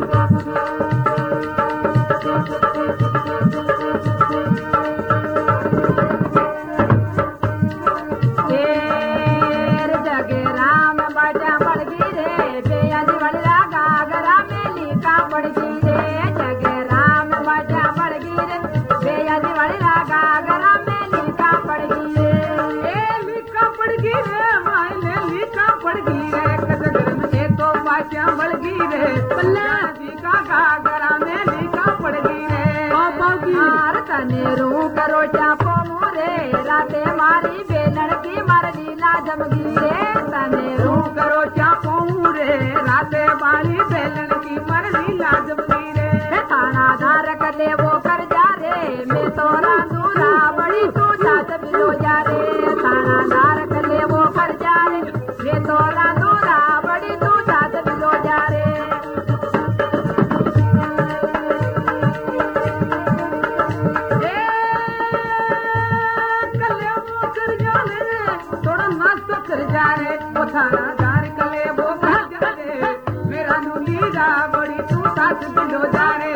करो चापो मुरे राते मारी बेलन की मरली लाजमगी रे तने रू करो चापो मुरे राते मारी बेलन की मरली लाजमगी रे थाना धार कले वो कर जा रे मैं तोरा दूरा बड़ी तू जात बिलो जा रे थाना धार कले वो कर जा रे मैं तोरा दूरा बड़ी तू जात बिलो जा रे थानादार कले वो जाने मेरा नुलीरा बड़ी तू साथ बिलो जाने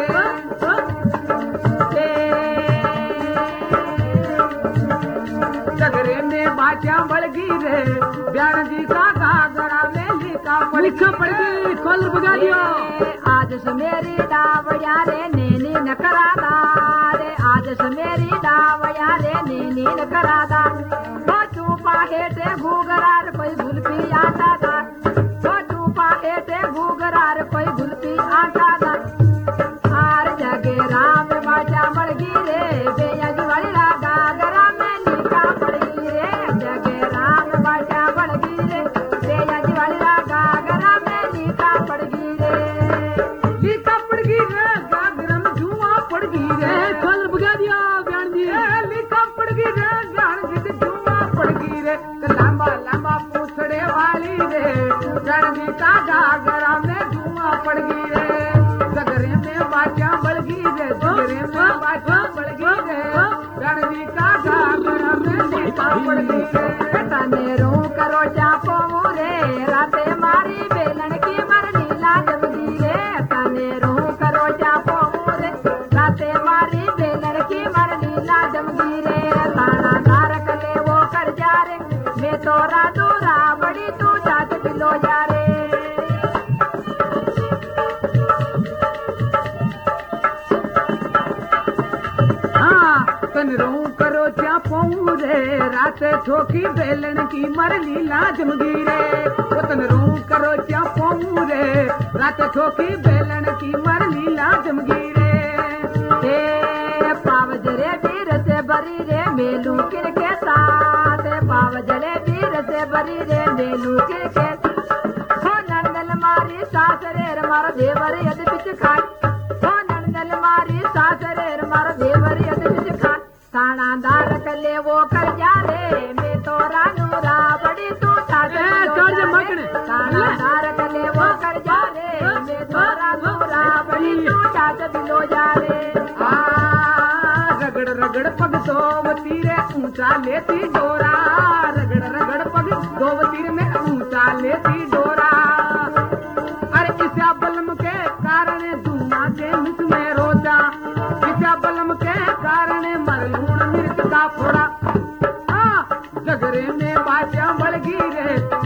सगरे में बाचा बड़गी रे ब्यान जी का गड़ा में लिखा पड़गी खोल बगा दियो आज से मेरी डावया रे नेनी न करादा रे आज से मेरी डावया रे नेनी न करादा हेटे भूगरार कोई भूलपी आटा दा चूपा हेटे भूगरार कोई भूलपी आटा दा हार जगे राम बाजा मड़गी रे बेयज वाली रागा गरा में नीका पड़गी रे जगे राम बाजा मड़गी रे बेयज वाली रागा गरा में नीका पड़गी रे नीका पड़गी रे गागरम जुआ पड़गी रे खोल बुगा दिया बयान जी नीका पड़गी रे जान जी पड़गी रे लंबा लंबा पूछड़े वाली रे रणजी का घाघरा में धुआं पड़गी रे सगरे में बाजा बड़गी रे सगरे में बाजा बड़गी रे रणजी का घाघरा में धुआं पड़गी रे तने रू करो चापो मुरे राते मारी बेलन की मरनी लाजमगी रे तने रू करो चापो मुरे राते मारी बेलन की मरनी लाजमगी रे थाना धार कले वो कर जा रे मैं तोरा दूरा बड़ी तू जात बिलो जा रे हाँ तन रू करो चापो रे राते ठोकी बेलन की मरली लाजमगी रे वो तन रू करो चापो रे राते ठोकी बेलन की मरली लाजमगी रे पावजरे वीर से बरी रे मेलू किर के साथ पावजरे वीर से बरी रे मेलू किर के हो नंदल मारी सासरेर मार देवर यद बिच खाट हो नंदल मारी सासरेर मार देवर यद बिच खाट थाना दार कले वो कर जा रे मैं तोरा नूरा बड़ी तू थाना दार कले वो कर जा रे मैं तोरा नूरा बड़ी तू चाट बिलो जा रे रगड़ रगड़ पग दोवती रे ऊंचा लेती डोरा रगड़ रगड़ पग दोवती में ऊंचा लेती डोरा अरे इसा बलम के कारण धुआं के मिस में रोजा इसा बलम के कारण मरलूण मिर्च का फोड़ा जगरे में बाजा बड़गी रे